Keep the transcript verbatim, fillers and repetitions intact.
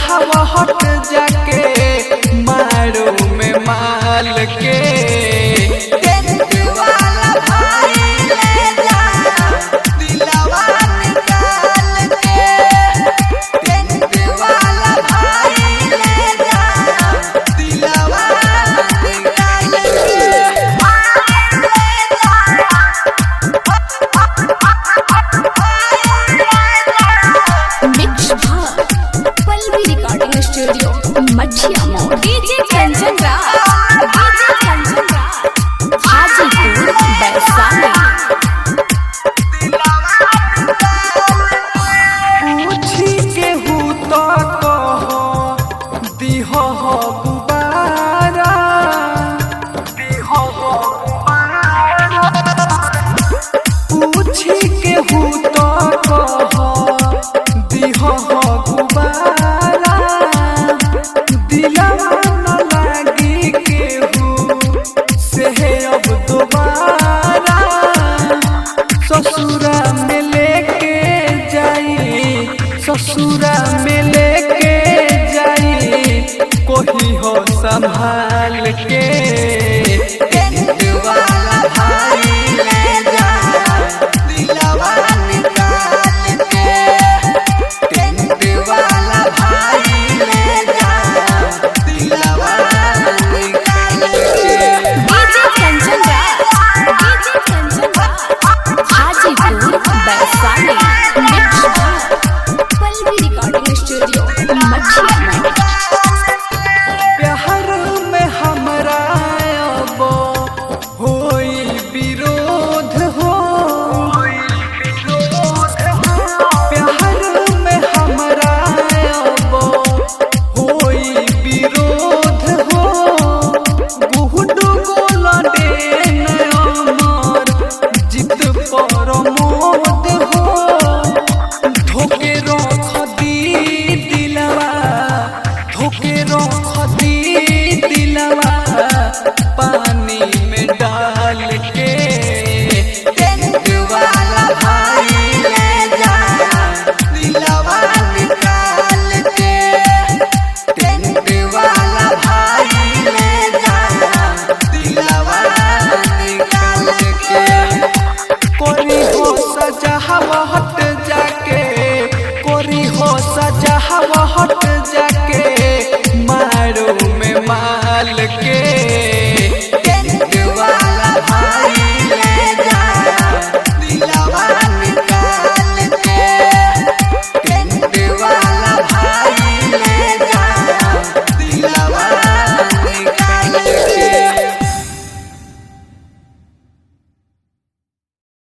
हवा हट जाके मारो में माल के टेंट वाला भाई ले जा दिलवा निकाल के टेंट वाला भाई ले जा दिलवा निकाल के studio Machhiya Mod DJ Kanchan Raj DJ Kanchan Raj Hajipur Vaishali पूछी के हूँ तो कहो दिहो हो गुबारा दिहो हो गुबारा पूछी के हूँ तो कहो दिहो हो गुबारा दिलवा न लागी केहू से अब दोबारा ससुरा में लेके जाई ससुरा में लेके जाई कोई हो संभाल के टेंट वाला भाई ले जा दिलवा निकाल के टेंट वाला भाई ले जा दिलवा निकाल के DJ Kanchan Raj DJ Kanchan Raj Hajipur Vaishali Pallavi recording studio Machhiya Mod प्यार में हमरा अब होई विरोध हो प्यार में हमरा अब होई विरोध हो गुहडू गोला दे अमर जित पर मोद हो धोके रख दी दिलवा धोके रख